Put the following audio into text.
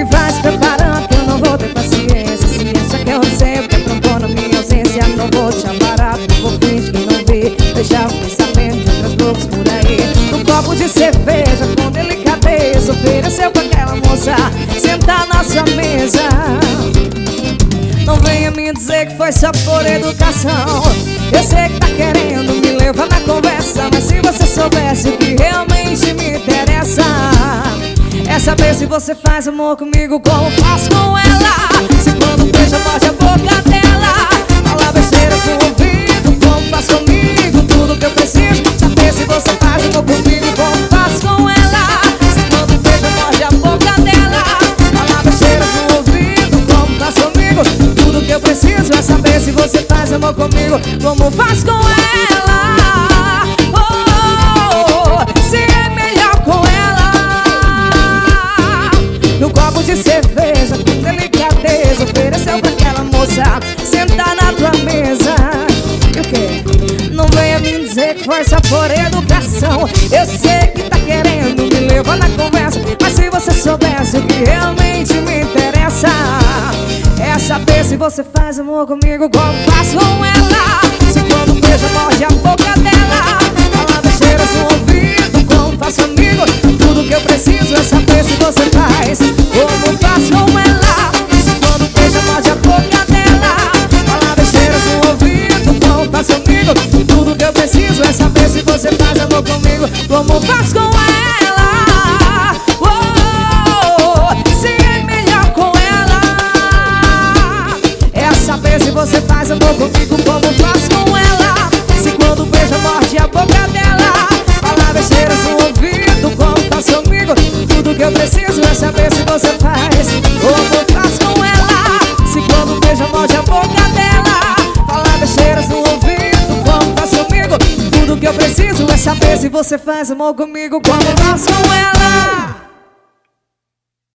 vai se preparando que eu não vou ter paciência. Se acha que eu recebo, que aprontou na minha ausência, não vou te amparar, vou fingir que não vi. Deixar o pensamento de outras bocas por aí. Um copo de cerveja com delicadeza ofereceu pra aquela moça sentar na sua mesa. Não venha me dizer que foi só por educação. Eu sei que tá querendo me levar na conversa, mas se você soubesse o que realmente me interessa é saber se você faz amor comigo como faz com ela. Se quando beija morde a boca dela, fala besteira no ouvido como faz comigo. Tudo que eu preciso saber se você faz amor comigo como faz com ela. Se quando beija morde a boca dela, fala besteira no ouvido como faz comigo. Tudo que eu preciso é saber se você faz amor comigo como faz com ela. Se é melhor com ela. No copo de cerveja com delicadeza ofereceu pra aquela moça sentar na tua mesa. E o quê? Não venha me dizer que foi só por educação. Eu sei que tá querendo me levar na conversa, mas se você soubesse o que realmente me interessa é saber se você faz amor comigo como faz com ela. Se quando beija morde a boca dela, fala besteira no ouvido como faz comigo. Tudo que eu preciso é saber se você faz como faz com ela. Se quando beija morde a boca dela, fala besteira no ouvido como faz comigo. Tudo que eu preciso é saber se você faz amor comigo como faz com ela. Se é melhor com ela é saber se você faz amor comigo como faz com ela. Se quando beija morde a boca dela, fala besteira no ouvido como faz comigo. Tudo que eu preciso é saber se você faz como faz com ela. Se quando beija morde a boca dela, fala besteira no ouvido como faz comigo. Tudo que eu preciso é saber se você faz amor comigo como faz com ela.